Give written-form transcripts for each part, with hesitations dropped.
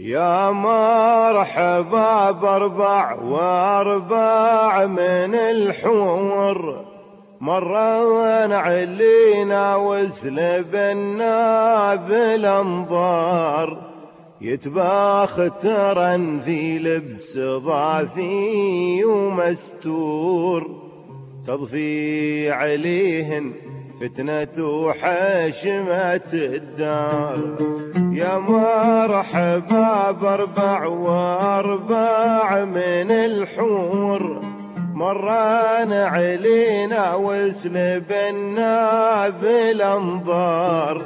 يا مرحبا باربع واربع من الحور، مرّن علينا وسلبنا بالانظار، يتباخترن في لبس ضعفي ومستور، تضفي عليهن فتنة وحشمة الدار. يا مرحبا باربع واربع من الحور، مرّن علينا وسلبنا بالانظار،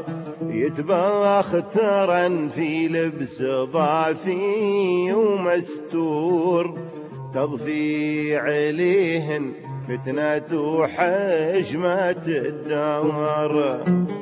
يتباخترن في لبس ضعفي ومستور، تضفي عليهن فتنة وحشمة الدار.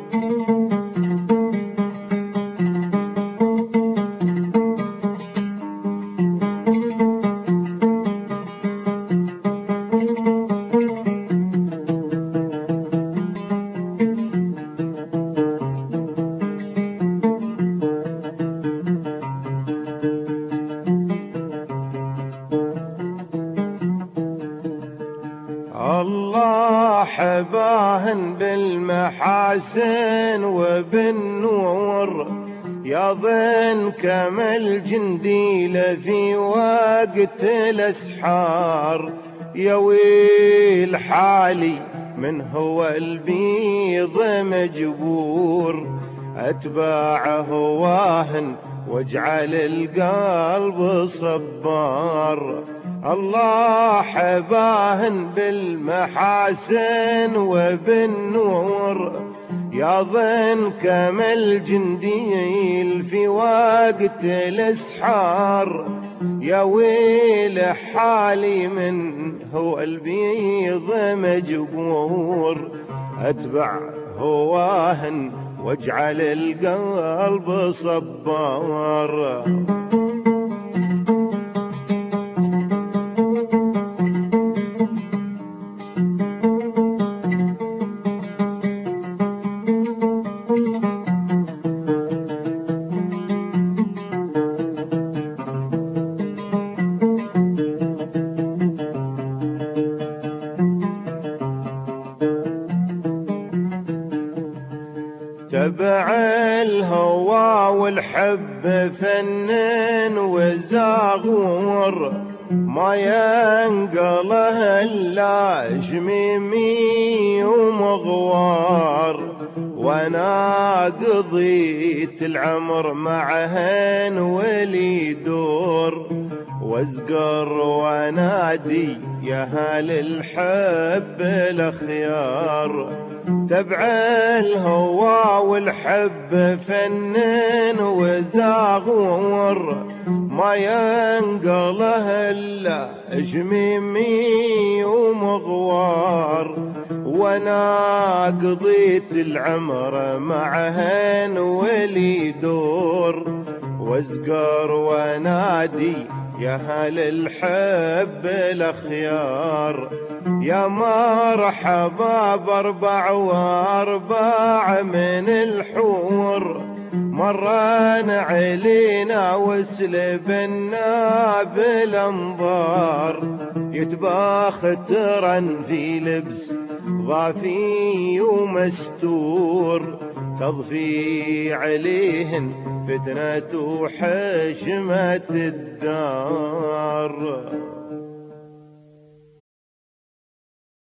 الله حباهن بالمحاسن وبالنور، يظن كما الجنديل في وقت الاسحار. يا ويل حالي من هو البيض مجبور، اتباع هواهن واجعل القلب صبار. الله حباهن بالمحاسن وبالنور، يظن كما الجنديل في وقت الاسحار. يا ويل حالي من هو البيض مجبور، اتبع هواهن واجعل القلب صبار. تبع الهوى والحب فنن وزاغور، ما ينقله الا جميمي ومغوار. وانا قضيت العمر معهن ولي دور، وازقر وانادي يا هل الحب الاخيار. تبع الهوى والحب فنن وزاغور، ما ينقله الا جميمي ومغوار. وانا قضيت العمر معهن ولي دور، وازقر وانادي يا هل الحب الاخيار. يا مرحبا باربع واربع من الحور، مرّن علينا وسلبنا بالانظار، يتباخترن في لبس ضعفي ومستور، تضفي عليهن فتنة وحشمة الدار.